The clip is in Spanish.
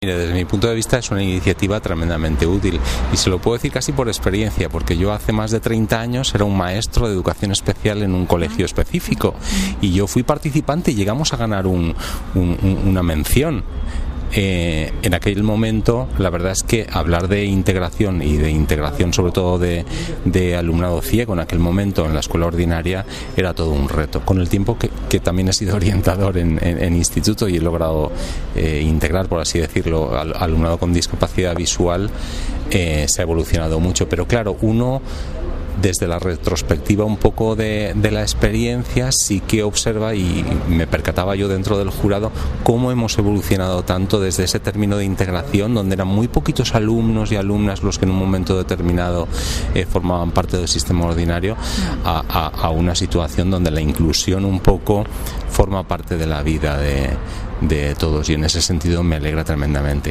Mire, desde mi punto de vista es una iniciativa tremendamente útil y se lo puedo decir casi por experiencia, porque yo hace más de 30 años era un maestro de educación especial en un colegio específico y yo fui participante y llegamos a ganar una mención. En aquel momento la verdad es que hablar de integración y de integración sobre todo de alumnado ciego en aquel momento en la escuela ordinaria era todo un reto. Con el tiempo que también he sido orientador en instituto y he logrado integrar, por así decirlo, al alumnado con discapacidad visual, se ha evolucionado mucho, pero claro, uno desde la retrospectiva un poco de la experiencia sí que observa, y me percataba yo dentro del jurado, cómo hemos evolucionado tanto desde ese término de integración, donde eran muy poquitos alumnos y alumnas los que en un momento determinado formaban parte del sistema ordinario, a una situación donde la inclusión un poco forma parte de la vida de todos, y en ese sentido me alegra tremendamente.